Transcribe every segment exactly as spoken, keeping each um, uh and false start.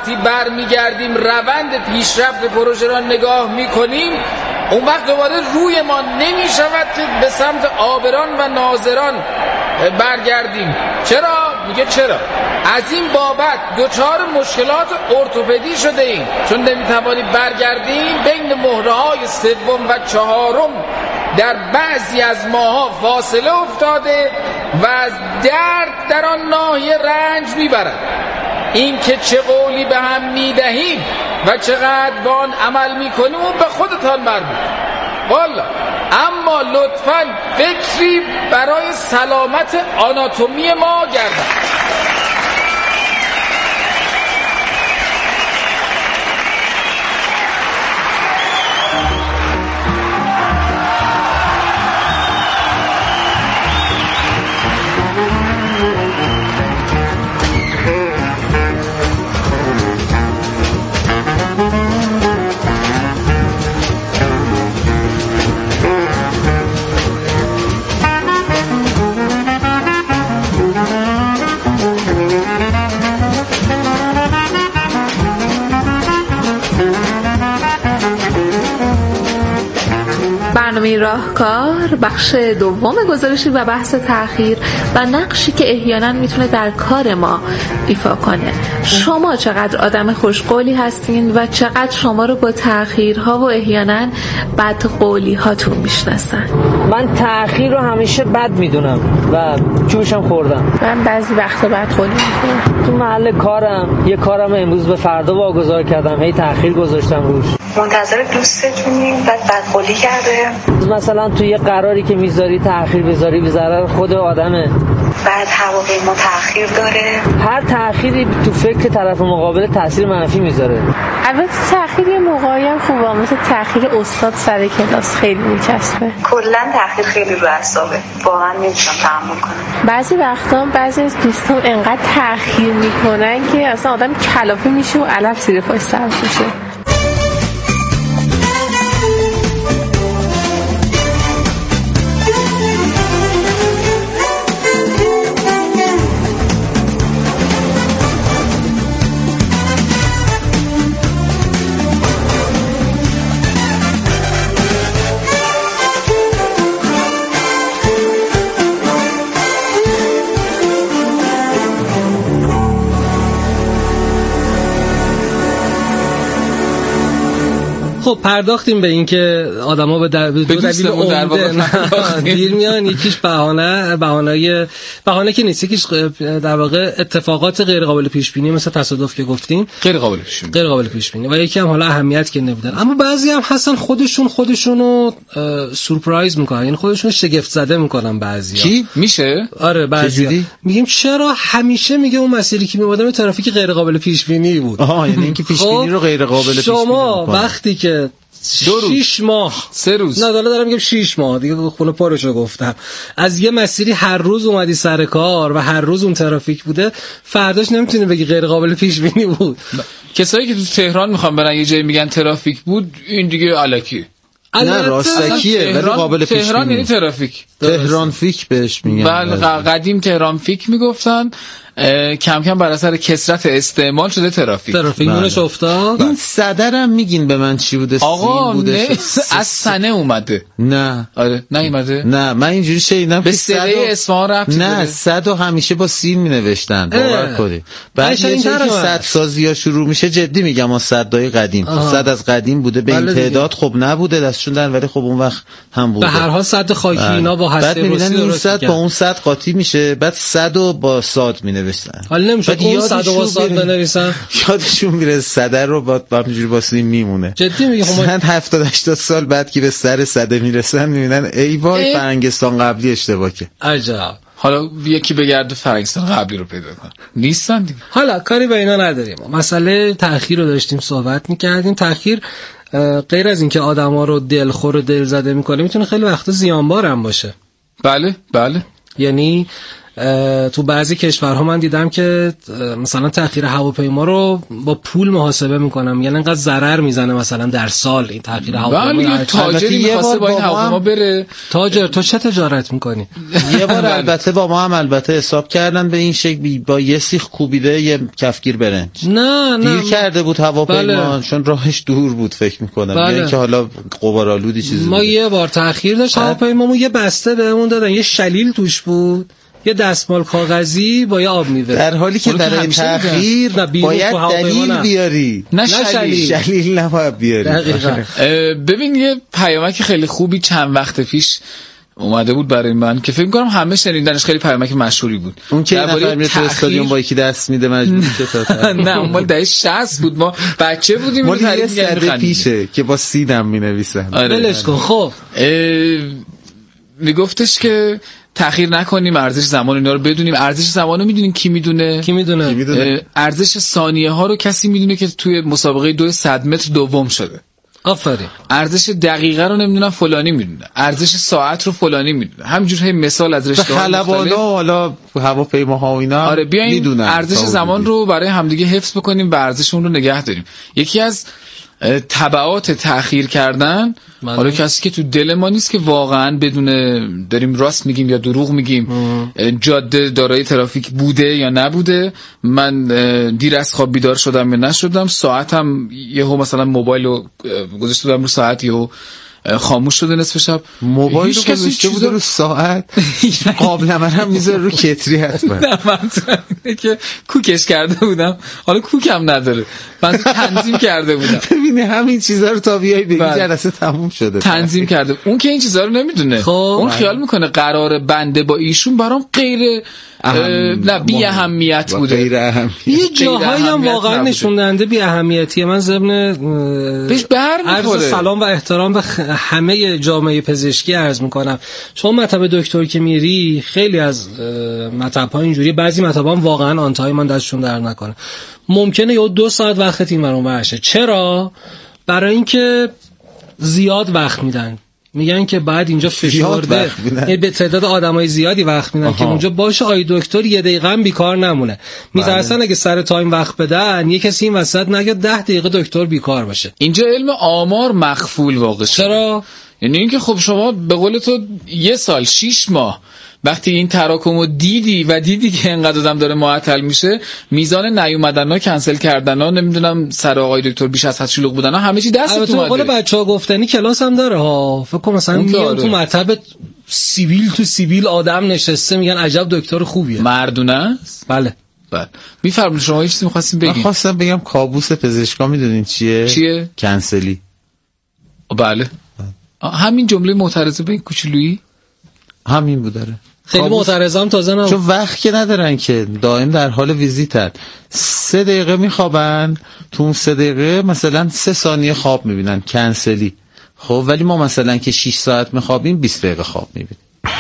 وقتی برمیگردیم روند پیشرفت پروژه را نگاه میکنیم، اون وقت دوباره روی ما نمیشود که به سمت آبران و ناظران برگردیم. چرا؟ میگه چرا؟ از این بابت دوچار مشکلات ارتوپدی شده ایم، چون نمیتوانیم برگردیم. بین مهره‌های سوم و چهارم در بعضی از ماها فاصله افتاده و از درد در آن ناحیه رنج میبرد. این که چه قولی به هم میدهیم و چقدر با آن عمل میکنیم اون به خودتان مربوط والا. اما لطفاً فکری برای سلامت آناتومی ما گردن. برنامه راهکار بخش دوم گزارشی و بحث تأخیر و نقشی که احیانا میتونه در کار ما ایفا کنه. شما چقدر آدم خوشقولی هستین و چقدر شما رو با تأخیرها و احیانا بدقولی هاتون میشناسن؟ من تأخیر رو همیشه بد میدونم و جوشم خوردم. من بعضی وقتا بدقولی میکنم. تو محل کارم یه کارم امروز به فردا واگذار کردم، هی تأخیر گذاشتم روش. منتظر دوستتونیم بعد بدقولی کرده. مثلا تو یه قراری که میذاری تأخیر بذاری به ضرر خود آدمه. بعد هواپیما تأخیر داره. هر تأخیری تو فکر طرف مقابل تاثیر منفی میذاره. البته تأخیر یه موقعی هم خوبه، مثل تأخیر استاد سر کلاس خیلی میچسبه. کلا تأخیر خیلی رو اعصابه، واقعا نمیتونم تحمل کنم. بعضی وقتا بعضی از دوستان انقدر تأخیر میکنن که اصلا آدم کلافه میشه و علف زیر پاش سبز میشه. خب پرداختیم به این که آدما به در دو دلیل عمده دیر میان. یکیش بهانه بهانه‌ای بهانه که نیست، یکیش در واقع اتفاقات غیر قابل پیش بینی مثل تصادف که گفتیم غیر قابل پیش بینی غیر قابل پیش بینی و یکی هم حالا اهمیت که نمیدن. اما بعضی هم هستن خودشون خودشونو سورپرایز میکنن، یعنی خودشون شگفت زده میکنن. بعضیا کی میشه؟ آره بعضیا میگیم چرا همیشه میگه اون مسیری که میبودم ترافیک غیر قابل پیش بینی بود. آها یعنی اینکه پیش بینی رو غیر قابل پیش بینی شما وقتی که دو روز شش ماه سه روز نه دارم میگم شش ماه دیگه خونه پارشو گفتم از یه مسیری هر روز اومدی سر کار و هر روز اون ترافیک بوده، فرداش نمیتونی بگی غیر قابل پیش بینی بود. کسایی که تو تهران میخوان برن یه جایی میگن ترافیک بود، این دیگه الکی. نه راستکیه ولی قابل پیش بینی. تهران یعنی ترافیک، تهران فیک بهش میگن. بله قدیم تهران فیک میگفتن، کم کم بر اثر کثرت استعمال شده ترافیک. ترافیک نونش افتاد. این صدرم میگین به من چی بوده؟ آقا نه از سنه اومده. نه آره نه اومده. نه من اینجوری شنیدم به سره اصفهان رفت. نه صد و همیشه با سین می نوشتن باور کنید. بعد یه جایی که صد سازی ها شروع میشه، جدی میگم ما صدای قدیم صد از قدیم بوده به این تعداد خب نبوده دستشون در، ولی خب اون وقت هم بوده. به هر حال صد خاکی اینا با هسته رسی درست صد با اون صد قاطی میشه، بعد صد و با صاد می نوشتن. حالا نمیشه اون صد و با صاد بنویسن، یادشون میره صدر رو با همینجوری واسه میمونه. جدی میگم چند هفتاد هشتاد سال بعد که به سر صده میرسن میبینن ای وای فرنگستان قبلی اشتباه که. عجب. حالا یکی بگرده فرنگستان قبلی رو پیدا کن، نیستن دیگه. حالا کاری به اینا نداریم. مسئله تأخیر رو داشتیم صحبت میکردیم. تأخیر غیر از اینکه آدما رو دلخور و دلزده میکنه، میتونه خیلی وقتا زیانبار هم باشه. بله بله. یعنی تو بعضی کشورها من دیدم که مثلا تأخیر هواپیما رو با پول محاسبه میکنم، یعنی انقدر ضرر میزنه مثلا در سال این تأخیر هواپیما. ولی تاجری می‌خواسته با این هواپیما بره. تاجر تو چه تجارت میکنی؟ یه بار البته با ما هم البته حساب کردن به این شکل، با یه سیخ کوبیده یه کفگیر برنج. نه نه دیر کرده بود هواپیما. بله. چون راهش دور بود فکر میکنم. بله. یعنی که حالا غبارآلودی چیزی ما بوده. یه بار تأخیر داشت هواپیمامون، یه بسته بهمون دادن، یه شلیل توش بود، یه دستمال کاغذی با یه آب میوه، در حالی که برای تأخیر باید دلیل بیاری، نه شلیل. شلیل نباید بیاری. ببین یه پیامک خیلی خوبی چند وقت پیش اومده بود برای من که فکر می‌کنم همه شنیدنش، خیلی پیامک مشهوری بود. اون که نفر میره تو استادیوم با یکی دست میده مجبور میشه تا نه اون مال دهه شصت بود، ما بچه بودیم مال یه سده پیشه که با سیدم مینویسن. ولش کن. خب میگفتش که تأخیر نکنیم، ارزش زمان اینا رو بدونیم. ارزش زمان رو میدونین کی میدونه؟ کی میدونه؟ ارزش ثانیه ها رو کسی میدونه که توی مسابقه دو صد متر دوم شده. آفرین. ارزش دقیقه رو نمیدونم فلانی میدونه، ارزش ساعت رو فلانی میدونه. همینجور هی مثال از رشته ها خلبانا حالا هواپیماها و اینا آره بیاین ارزش زمان رو برای همدیگه حفظ بکنیم و ارزش اون رو نگه داریم. یکی از تبعات تأخیر کردن، حالا کسی که تو دل ما نیست که واقعا بدونه داریم راست میگیم یا دروغ میگیم، جاده دارای ترافیک بوده یا نبوده، من دیر از خواب بیدار شدم یا نشدم، ساعتم یهو مثلا موبایل رو گذاشته بودم رو ساعت یهو خاموش شده نصف شب، موبایل رو گذاشته بوده رو ساعت، قابلمه هم میذاره رو کتری حتما. نه من اینه که کوکش کرده بودم، حالا کوکم نداره، من تنظیم کرده بودم. ببینی همین چیزا رو تا بیای بگی جلسه تموم شده تنظیم کرده. اون که این چیزا رو نمیدونه، اون خیال میکنه قرار بنده با ایشون برام غیر نه بی اهمیت بوده، غیر اهمیت. یه جاهایی هم واقعا نشون دهنده بی اهمیتیه. من ضمن بهش برمیخوره سلام و احترام به همه جامعه پزشکی عرض میکنم، شما مطب دکتر که میری خیلی از مطب‌ها اینجوری، بعضی مطب‌ها واقعا آن تایم من دستشون در نکنه، ممکنه یه دو ساعت وقت این برام باشه. چرا؟ برای اینکه زیاد وقت میدن، میگن که بعد اینجا فشرده به تعداد آدمای زیادی وقت میدن که اونجا باشه آی دکتر یه دقیقه هم بیکار نمونه. میترسن اگه سر تایم وقت بدن یه کسی این وسط نگه ده دقیقه دکتر بیکار باشه. اینجا علم آمار مخفول واقع شد. چرا؟ یعنی اینکه خب شما به قول تو یه سال شیش ماه وقتی این تراکمو دیدی و دیدی که اینقدر آدم داره معطل میشه، میزان نیومدن‌ها، کنسل کردن‌ها، نمیدونم سر آقای دکتر بیش از حد شلوغ بودن‌ها، همه چی دستت اومده. البته قول بچه‌ها گفتنی کلاس هم داره ها. فکر کنم مثلا میگن تو مطب سیویل تو سیویل آدم نشسته میگن عجب دکتر خوبیه. مردونه است؟ بله. بله. میفرمایید شما یه چیزی می‌خواستین بگید؟ من خواستم بگم کابوس پزشکا میدونین چیه؟ چیه؟ کنسلی. بله. همین جمله معترضه به این کوچولویی همین بود داره. خیلی معترضم تازه نه، چون وقت که ندارن که دائم در حال ویزیتن. سه دقیقه میخوابن، تو اون سه دقیقه مثلا سه ثانیه خواب میبینن، کنسلی. خب ولی ما مثلا که شش ساعت میخوابیم بیست دقیقه خواب میبینیم.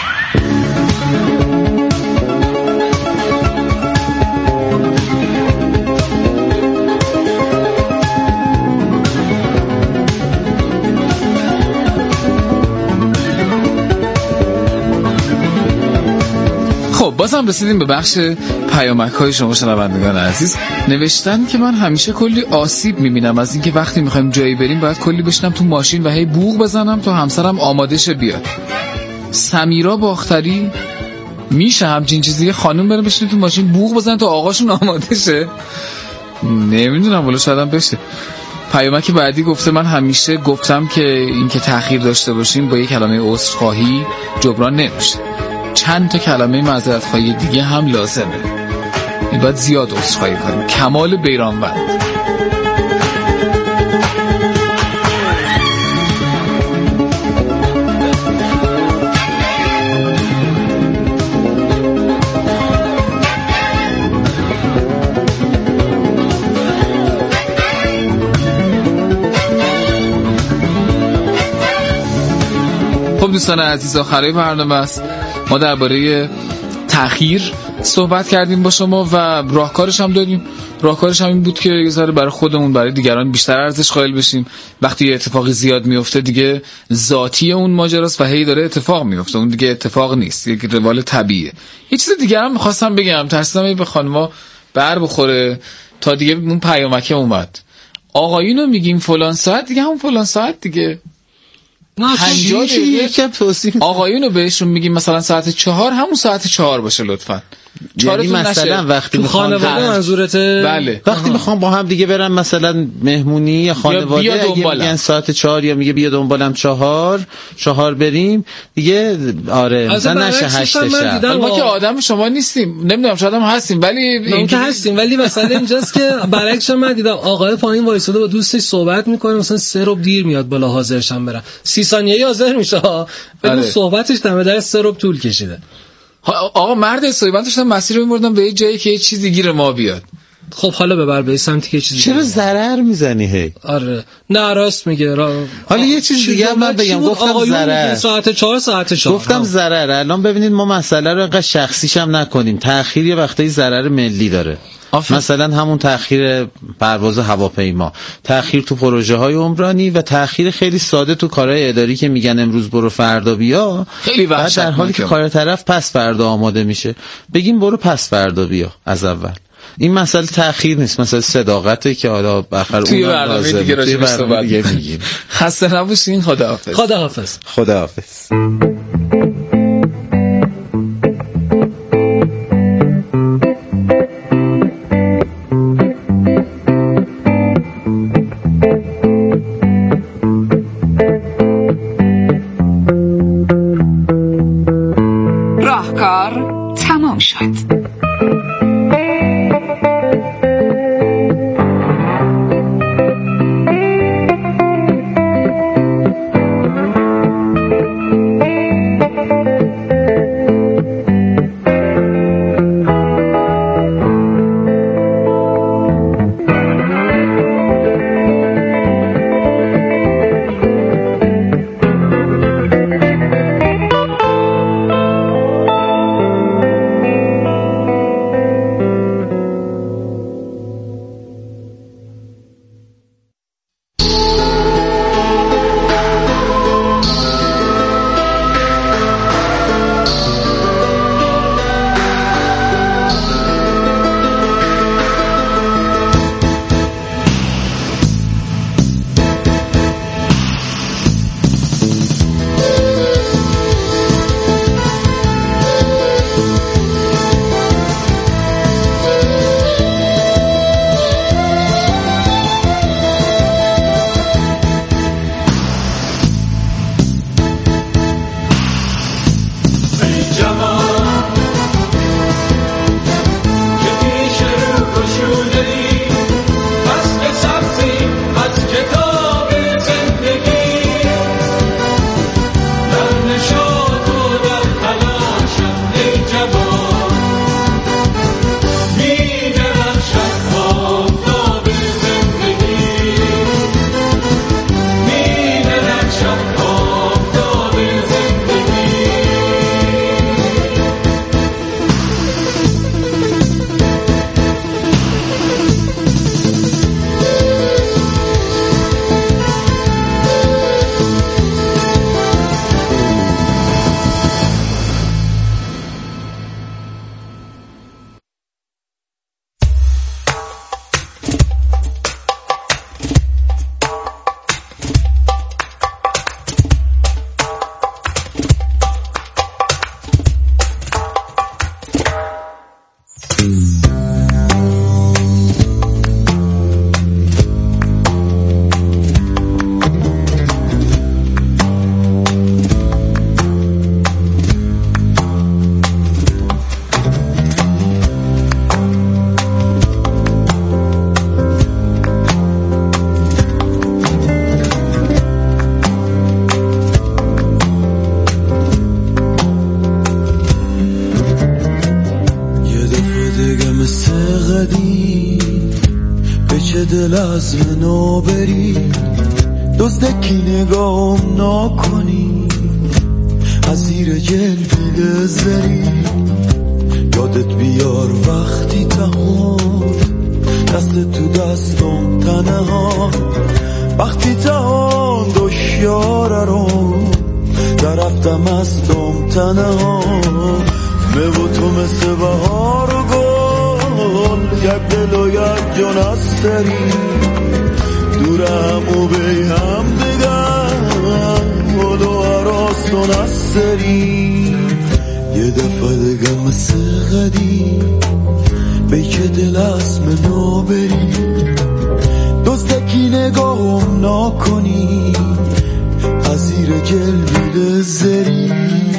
بازم رسیدیم به بخش پیامک های شما شنوندگان عزیز. نوشتن که من همیشه کلی آسیب میبینم از اینکه وقتی میخوایم جایی بریم باید کلی بشنم تو ماشین و هی بوق بزنم تا همسرم آماده شه بیاد. سمیرا باختری میشه همچین چیزی؟ خانم بره بشینه تو ماشین بوق بزنه تا آقاشون آماده شه؟ نمیدونم ولی شاید هم بشه. پیامک بعدی گفته من همیشه گفتم که اینکه تأخیر داشته باشیم با یک کلمه عذرخواهی جبران نمیشه. چند تا کلمه معذرت خواهی دیگه هم لازمه. این باید زیاد عذرخواهی کنیم. کمال بیرانوند. خب دوستان عزیز، آخرای برنامه است. ما درباره تأخیر صحبت کردیم با شما و راهکارش هم داریم. راهکارش همین بود که یه ذره برای خودمون برای دیگران بیشتر ارزش قائل بشیم. وقتی یه اتفاقی زیاد میفته دیگه ذاتی اون ماجراست و هی داره اتفاق میفته، اون دیگه اتفاق نیست، یک روال طبیعیه. یه چیز دیگه هم می‌خواستم بگم، ترسیدم به خانم‌ها بر بخوره تا دیگه اون پیامکه اومد. آقایونو میگیم فلان ساعت دیگه همون فلان ساعت دیگه. پنجاه دقیقه توصیف. آقایونو بهشون میگیم مثلا ساعت چهار همون ساعت چهار باشه لطفاً. یعنی مثلا وقتی میخوان منظورته بله وقتی میخوام با هم دیگه برن مثلا مهمونی یا خانواده یا اگه میگن ساعت چهار یا میگه بیا دنبالم چهار چهار بریم دیگه آره مثلا نشه هشت شب. ما که آدم شما نیستیم، نمیدونم شاید هم هستیم ولی این که هستیم، ولی مثلا اینجاست که برعکسش من دیدم آقای پایین وایساده با دوستش صحبت میکنه، مثلا سه ربع دیر میاد بالا حاضرشم برم، سی ثانیه‌ای حاضر میشه بعد صحبتش دم در سه ربع طول کشیده. آقا مرد حسابی من داشتم مسیر رو می‌بردم به یه جایی که یه چیزی گیر ما بیاد. خب حالا ببر به سمتی که چیزی چرا ضرر میزنی هی؟ آره نه راست میگه را... حالا یه چیز دیگه من بگم، گفتم ضرر ساعت چهار ساعت چهار گفتم ضرر. الان ببینید ما مسئله رو انقدر شخصیش هم نکنیم، تأخیر یه وقتایی ضرر ملی داره. آفر. مثلا همون تأخیر پرواز هواپیما، تأخیر تو پروژه های عمرانی و تأخیر خیلی ساده تو کارهای اداری که میگن امروز برو فردا بیا، خیلی وحشت در حالی که کار طرف پس فردا آماده میشه بگیم برو پس فردا بیا از اول. این مسئله تأخیر نیست، مسئله صداقته که حالا بخر توی برنامه دیگه راجع صحبت میگیم. خسته نباشین. خداحافظ. خداحافظ. خداحافظ. راهکار تمام شد. دل از منو بری دزدکی نگام نکنی از زیر جلبی لزری یادت بیار وقتی تهان دست تو دستم تنها وقتی تهان دشیاره رو درفتم استم تنها مو تو مثل بهار و گل یک دل و یک جان از داری دورم و بی هم دیگر گل و عراستون از داری یه دفعه دیگه مثل قدیم بی که دل از منو بری دزدکی نگاهم نکنی از زیر جلوی زری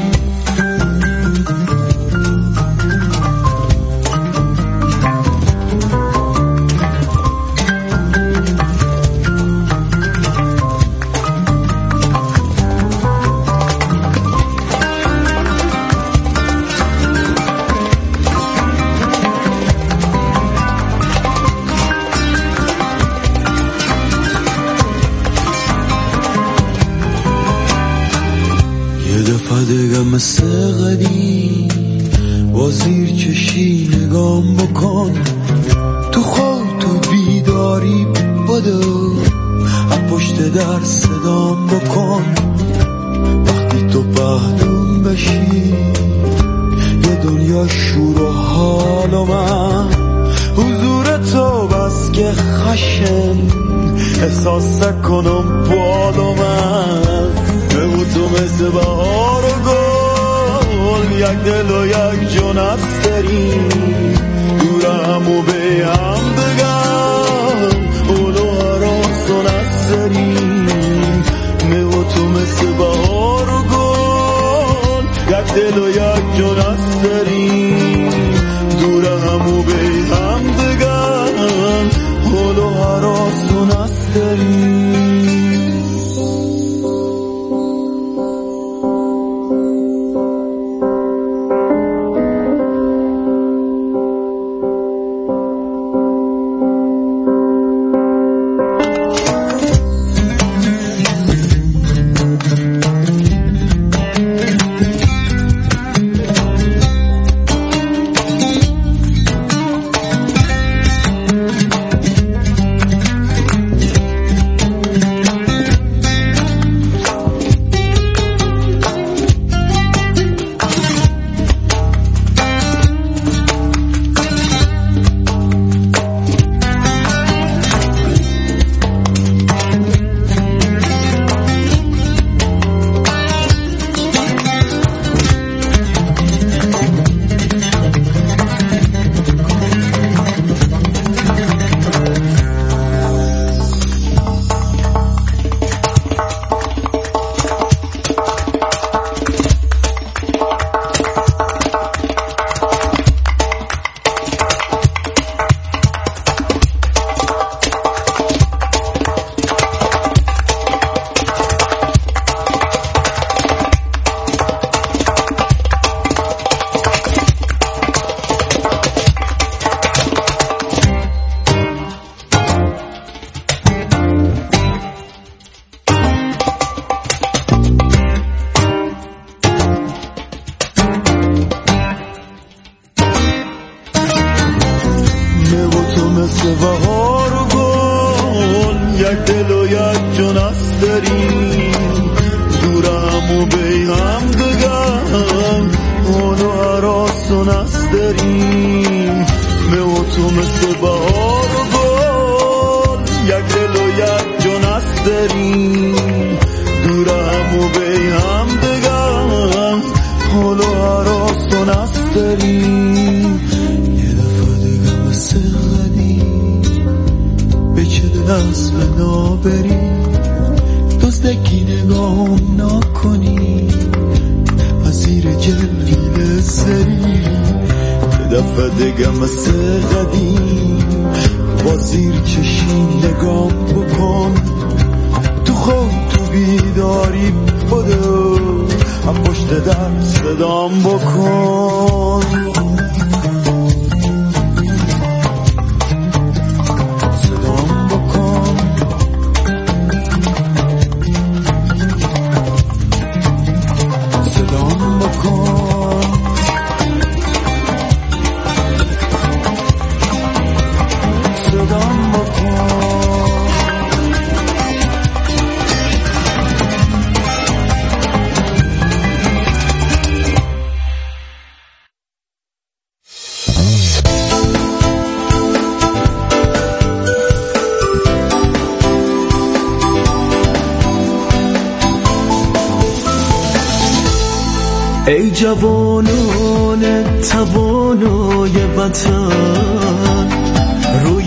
مثل قدیم با زیر چشی نگام بکن تو خواب تو بیداری بدو از پشت در صدام بکن وقتی تو پهلوم بشی یه دنیا شور و حال و من حضور تو بس که خشن احساس کنم بال و من بگو تو مثل بهار و گل یک دل و یک جان از داری دورم و به هم دگم اولو عراستون از داری بگو تو مثل بهار و گل یک دل و یک جان از داری دورم و به هم دگم اولو عراستون از داری ای جوانان توانای وطن، روی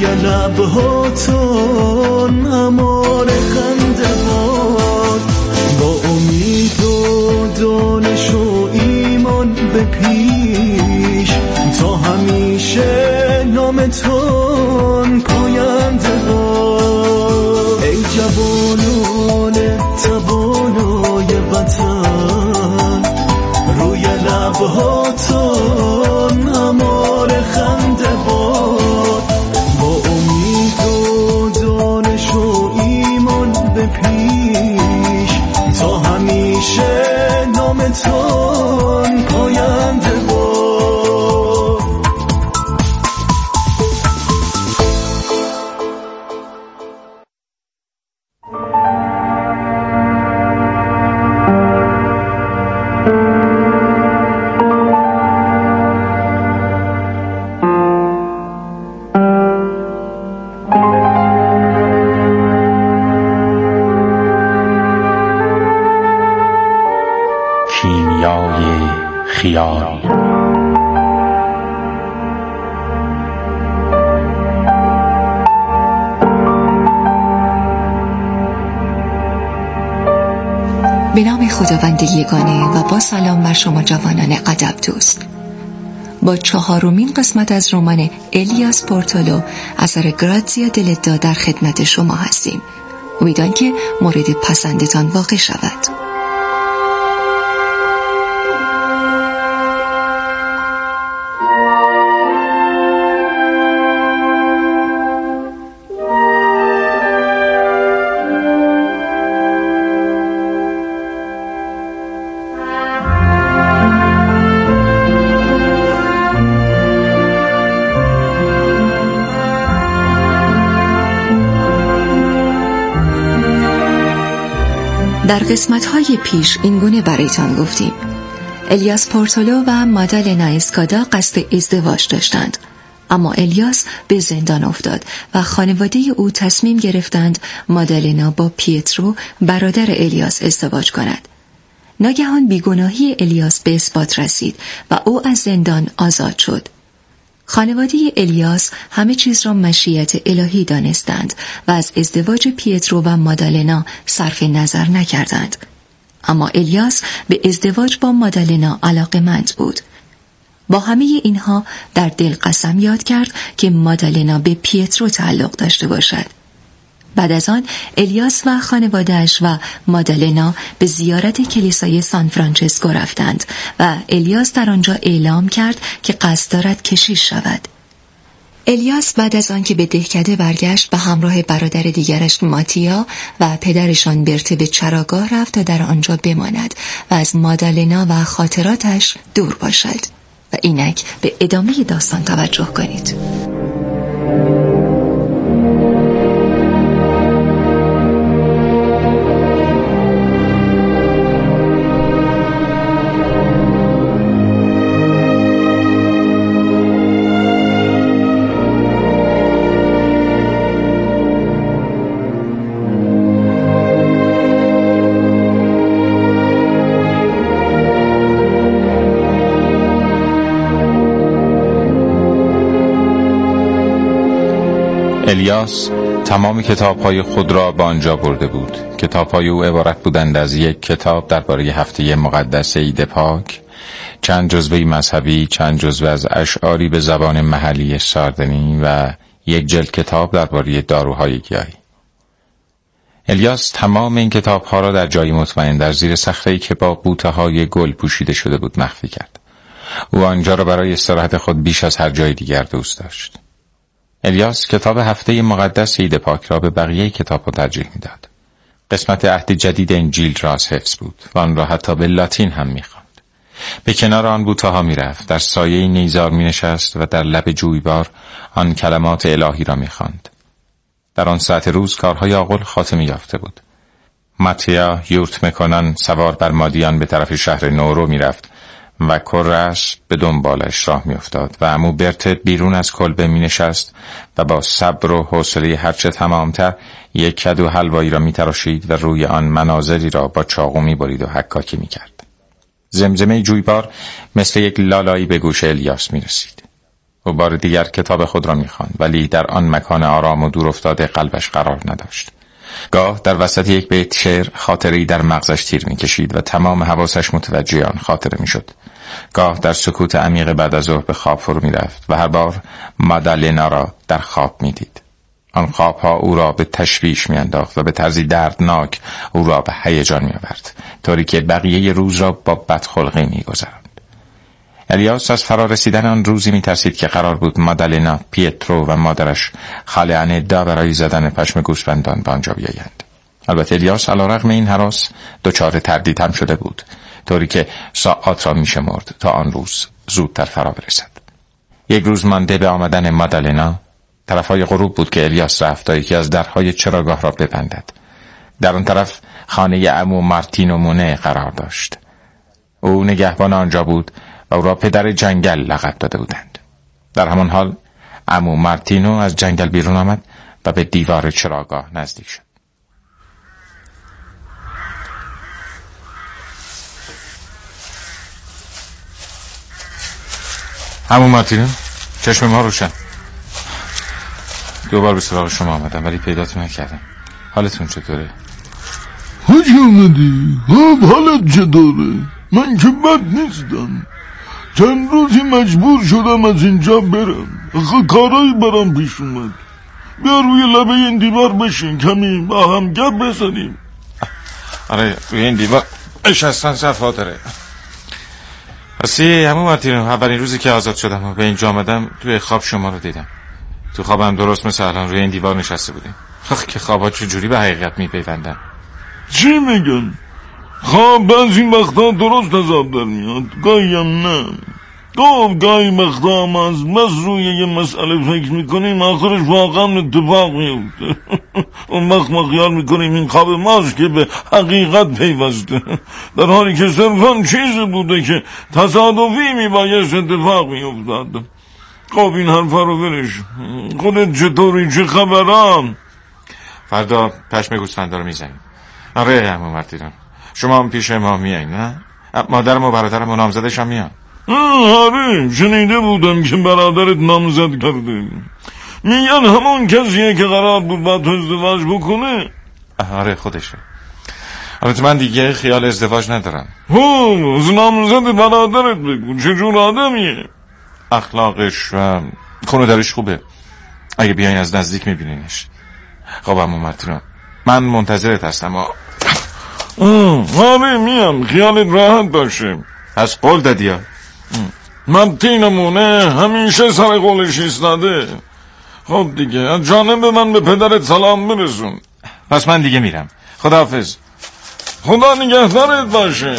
لبهاتون امان خنده باد، با امید و دانش و ایمان به پیش، تا همیشه نامتون پاینده باد. ای جوانان توانای وطن، روی لبهاتون امان خنده باد، با امید و دانش و ایمان به پیش، تا همیشه نامتون پاینده باد. کیمیای خیال. به نام خداوند یگانه و با سلام بر شما جوانان ادب دوست. با چهارمین قسمت از رمان الیاس پورتولو اثر گراتزیا دلتا در خدمت شما هستیم. امیدوارم که مورد پسندتان واقع شود. در قسمت‌های پیش این گونه برایتان گفتیم. الیاس پورتولو و مادالنا اسکادا قصد ازدواج داشتند، اما الیاس به زندان افتاد و خانواده او تصمیم گرفتند مادالنا با پیترو برادر الیاس ازدواج کند. ناگهان بیگناهی الیاس به اثبات رسید و او از زندان آزاد شد. خانواده الیاس همه چیز را مشیت الهی دانستند و از ازدواج پیترو و مادالنا صرف نظر نکردند. اما الیاس به ازدواج با مادالنا علاقه‌مند بود. با همه اینها در دل قسم یاد کرد که مادالنا به پیترو تعلق داشته باشد. بعد از آن الیاس و خانواده‌اش و مادالنا به زیارت کلیسای سان فرانچسکو رفتند و الیاس در آنجا اعلام کرد که قصد دارد کشیش شود. الیاس بعد از آن که به دهکده برگشت به همراه برادر دیگرش ماتیا و پدرشان برته به چراگاه رفت تا در آنجا بماند و از مادالنا و خاطراتش دور باشد. و اینک به ادامه داستان توجه کنید. الیاس تمام کتاب‌های خود را به آنجا برده بود. کتاب‌های او عبارت بودند از یک کتاب درباره هفته مقدس عید پاک، چند جزوه مذهبی، چند جزوه از اشعاری به زبان محلی ساردنی و یک جلد کتاب درباره داروهای گیاهی. الیاس تمام این کتاب‌ها را در جایی مطمئن در زیر صخره‌ای که با بوته‌های گل پوشیده شده بود مخفی کرد. او آنجا را برای استراحت خود بیش از هر جای دیگر دوست داشت. الیاس کتاب هفته مقدس عید پاک را به بقیه کتاب‌ها ترجیح می‌داد. قسمت عهد جدید انجیل را از حفظ بود و آن را حتی به لاتین هم می‌خواند. به کنار آن بوته‌ها می‌رفت، در سایه نیزار می‌نشست و در لب جویبار آن کلمات الهی را می‌خواند. در آن ساعت روز کارهای آغل خاتمه یافته بود. ماتیا یورت مکنان سوار بر مادیان به طرف شهر نورو می‌رفت و کرش به دنبالش راه می‌افتاد و عمو برتت بیرون از کلبه می‌نشست و با صبر و حوصله هرچه تمامتر یک کدو حلوایی را می‌تراشید و روی آن مناظری را با چاقو می‌برید و حکاکی می‌کرد. زمزمه جویبار مثل یک لالایی به گوش الیاس می رسید. و بار دیگر کتاب خود را می خواند، ولی در آن مکان آرام و دور افتاده قلبش قرار نداشت. گاه در وسط یک بیت شعر خاطره‌ای در مغزش تیر می کشید و تمام حواسش متوجه آن خاطره می شد. گاه در سکوت عمیق بعد از ظهر به خواب فرو می رفت و هر بار مادالنا را در خواب می دید. آن خوابها او را به تشویش می انداخت و به طرزی دردناک او را به هیجان می آورد، طوری که بقیه روز را با بدخلقی می گذراند. الیاس از فرا رسیدن آن روزی می ترسید که قرار بود مادالنا، پیترو و مادرش خاله اندا برای زدن پشم گوسفندان به آنجا بیایند. البته الیاس علیرغم این هراس دچار تردید هم شده بود، طوری که ساعات را می شمرد تا آن روز زودتر فرا برسد. یک روز مانده به آمدن مادالنا، طرفهای غروب بود که الیاس رفت تا یکی از درهای چراگاه را ببندد. در آن طرف خانه عمو مارتینو مونه قرار داشت. او نگهبان آنجا بود و او را پدر جنگل لقب داده بودند. در همان حال عمو مارتینو از جنگل بیرون آمد و به دیوار چراگاه نزدیک شد. عمو مارتینو، چشم ما روشن. دو بار به سراغ شما آمدم ولی پیداتون نکردم. حالتون چطوره؟ حاج اومدی؟ خب حالت چطوره؟ من که بد نیستم. چند روزی مجبور شدم از اینجا برم. آخه کارایی برام پیش اومد. بیا روی لبه این دیوار بشین کمی با هم گپ بزنیم. آره روی این دیوار نشستن صفا داره. راستی عمو مارتینو، اولین روزی که آزاد شدم و به اینجا آمدم توی خواب شما رو دیدم. تو خوابم درست مثل الان روی این دیوار نشسته بودیم. آخه که خوابا چجوری به حقیقت میپیوندن؟ چی میگن؟ خواب از این وقتا درست از آب در میاد، گاهی هم نه. گاه گاهی وقتا هم از بس روی یه مسئله فکر میکنیم آخرش واقعا اتفاق میفته. اون وقت ما خیال میکنیم این خواب ماست که به حقیقت پیوسته، در حالی که صرفا چیزی بوده که تصادفی میبایست اتفاق میافتاد. خب این حرفا رو برش. خودت چطوری؟ چه خبرام؟ فردا پشم گوسفندا رو میزنیم. آره عمو مارتینو، شما هم پیش ما میایین نه؟ مادرم و برادرم و نامزدش هم میان. آره شنیده بودم که برادرت نامزد کرده. میگن همون کسیه که قرار بود با تو ازدواج بکنه. آره خودشه. البته من دیگه خیال ازدواج ندارم. هو از نامزد برادرت بگو چجور آدمیه؟ اخلاقش و خانواده‌اش خوبه. اگه بیاین از نزدیک میبینینش. خب عمو مارتینو، من منتظرت هستم. آره میام، خیالت راحت باشه. پس قول دادی ها؟ مارتینمونه همیشه سر قولش ایستاده. خب دیگه از جانب من به پدرت سلام برسون. پس من دیگه میرم. خداحافظ. خدا نگهدارت باشه.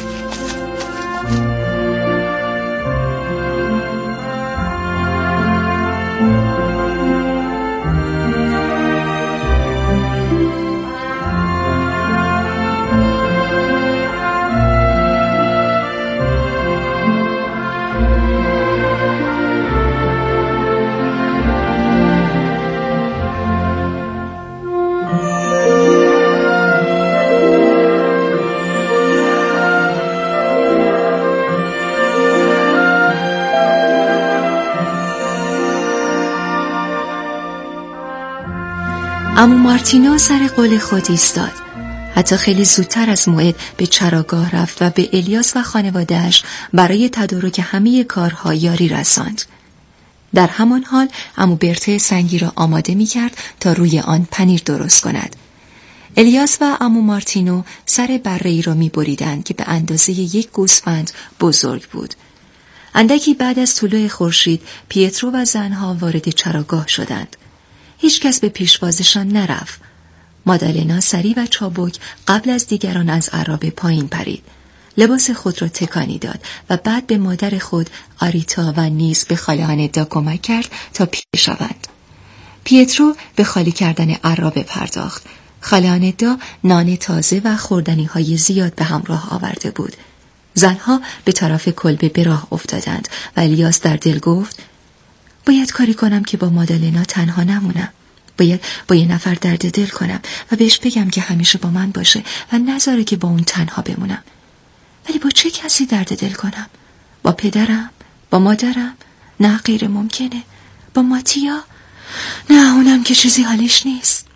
عمو مارتینو سر قول خود ایستاد. حتی خیلی زودتر از موعد به چراگاه رفت و به الیاس و خانواده‌اش برای تدارک همه کارها یاری رساند. در همان حال عمو برته سنگی را آماده می کرد تا روی آن پنیر درست کند. الیاس و عمو مارتینو سر بره‌ای را می بریدند که به اندازه یک گوسفند بزرگ بود. اندکی بعد از طلوع خورشید پیترو و زنها وارد چراگاه شدند. هیچ کس به پیشوازشان نرفت. مادالنا سری و چابک قبل از دیگران از عرابه پایین پرید. لباس خود را تکانی داد و بعد به مادر خود آریتا و نیز به خاله آندا کمک کرد تا پیاده شوند. پیترو به خالی کردن عرابه پرداخت. خاله آندا نان تازه و خوردنی های زیاد به همراه آورده بود. زنها به طرف کلبه به راه افتادند و الیاس در دل گفت باید کاری کنم که با مادالنا تنها نمونم. باید با یه نفر درد دل کنم و بهش بگم که همیشه با من باشه و نذاره که با اون تنها بمونم. ولی با چه کسی درد دل کنم؟ با پدرم؟ با مادرم؟ نه غیر ممکنه. با ماتیا؟ نه اونم که چیزی حالیش نیست.